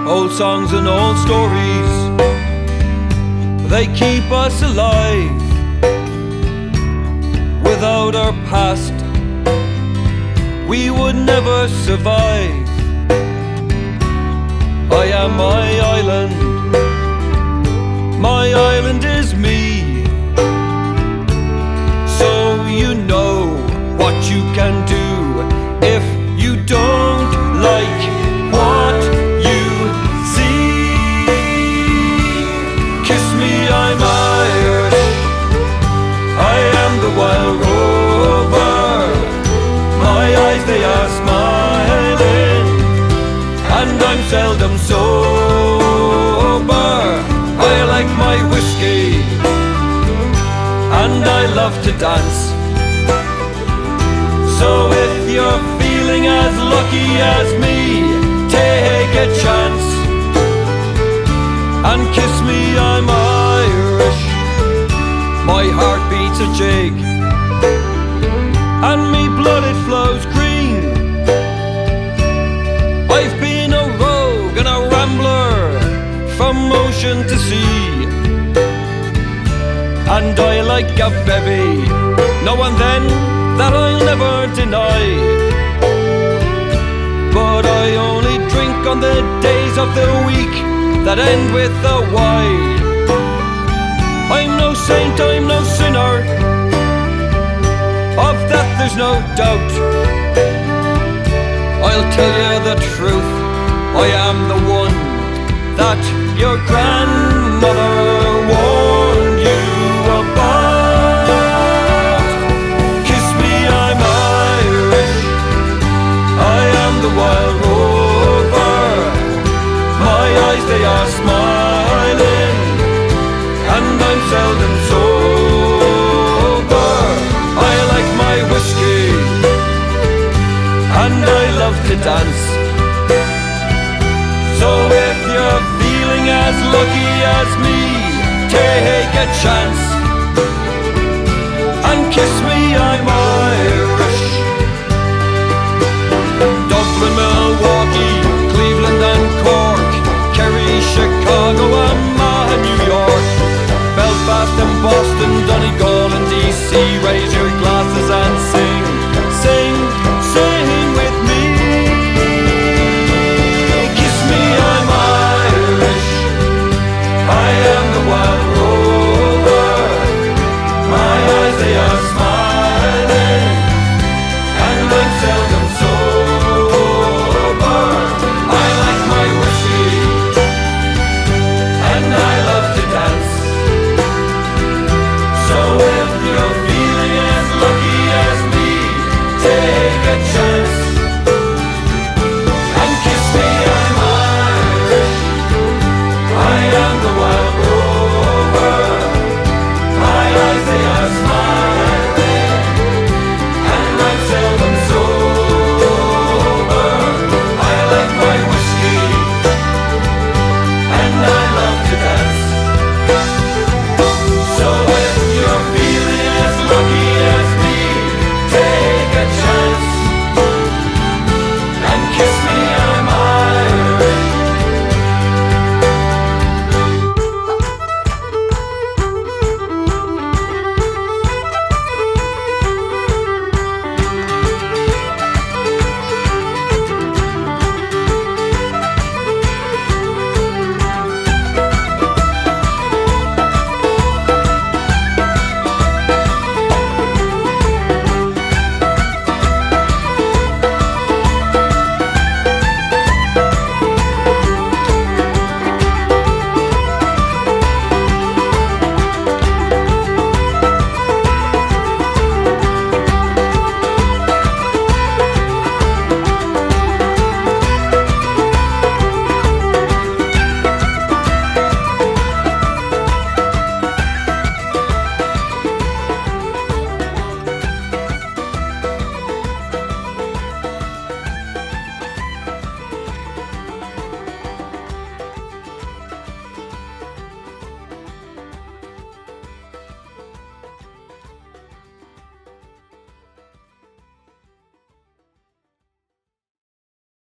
Old songs and old stories, they keep us alive. Without our past, we would never survive. I am my island, my island is me. So you know what you can do if you don't like what you see. Kiss me, I'm Irish, I am the wild rover. My eyes, they are smiling, and I'm seldom sober. I like my whiskey, and I love to dance. So if you're feeling as lucky as me, take a chance and kiss me, I'm Irish. My heart beats a jig, and me blood it flows green. I've been a rogue and a rambler from ocean to sea, and I like a bevy, now and then, that I'll never deny. But I only drink on the days of the week that end with a Y. I'm no saint, I'm no sinner, of that there's no doubt. I'll tell you the truth, I am the one that your grandmother warned you about. Kiss me, I'm Irish, I am the wild rover. My eyes, they are smiling, and I'm seldom sober. I like my whiskey, and I love to dance. So if you're feeling as lucky as me, take a chance and kiss me, I'm